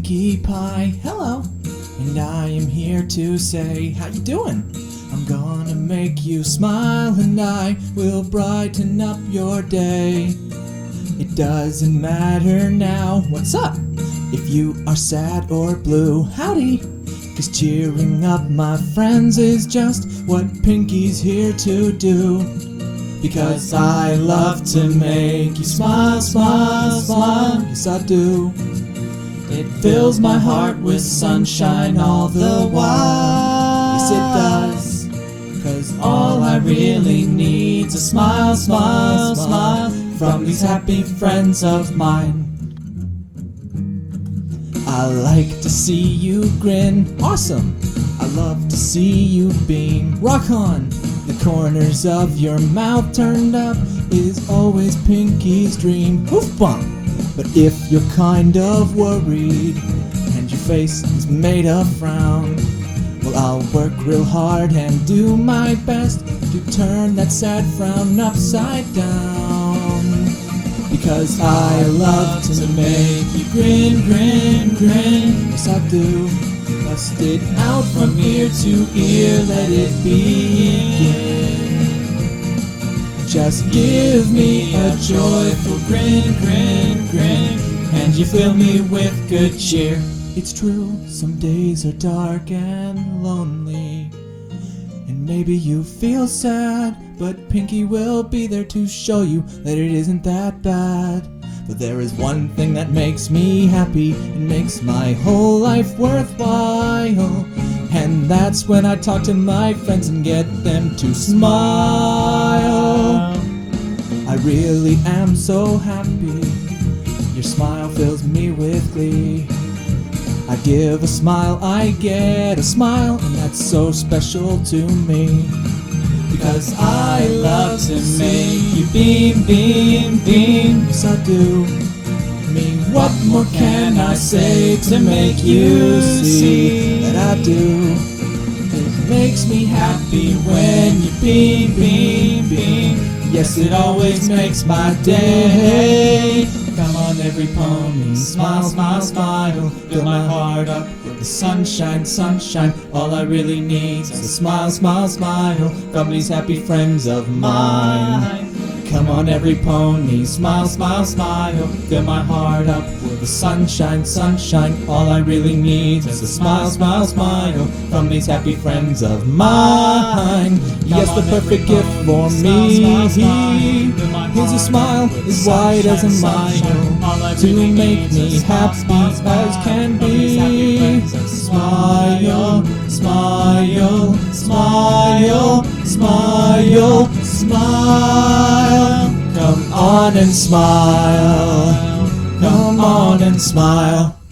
Pinkie Pie, hello, and I am here to say, how you doing? I'm gonna make you smile and I will brighten up your day. It doesn't matter now, what's up? If you are sad or blue, howdy, 'cause cheering up my friends is just what Pinkie's here to do. Because I love to make you smile, smile, smile, yes I do. It fills my heart with sunshine all the while, yes it does. 'Cause all I really need's a smile, smile, smile from these happy friends of mine. I like to see you grin, awesome. I love to see you beam, rock on. The corners of your mouth turned up is always Pinkie's dream, hoof bump. But if you're kind of worried and your face is made of frown, well, I'll work real hard and do my best to turn that sad frown upside down. Because I love to make you grin, grin, grin, yes I do. Bust it out from ear to ear, let it begin. Just give me a joyful grin, grin, grin, and you fill me with good cheer. It's true, some days are dark and lonely, and maybe you feel sad, but Pinkie will be there to show you that it isn't that bad. But there is one thing that makes me happy and makes my whole life worthwhile, and that's when I talk to my friends and get them to smile. I really am so happy, your smile fills me with glee. I give a smile, I get a smile, and that's so special to me. Because I love to make you beam, beam, beam, yes I do. I mean, what more can I say to make you see that I do? It makes me happy when you beam, beam, beam, yes it always makes my day. Come on every pony, smile, smile, smile, fill my heart up with the sunshine, sunshine. All I really need is a smile, smile, smile from these happy friends of mine. Come on every pony, smile, smile, smile, fill my heart up with the sunshine, sunshine. All I really need is a smile, smile, smile from these happy friends of mine. Yes, the perfect gift for me is a smile as wide as a mile to make me happy as can be. Smile, smile, smile, smile, smile. Come on and smile. Come on and smile.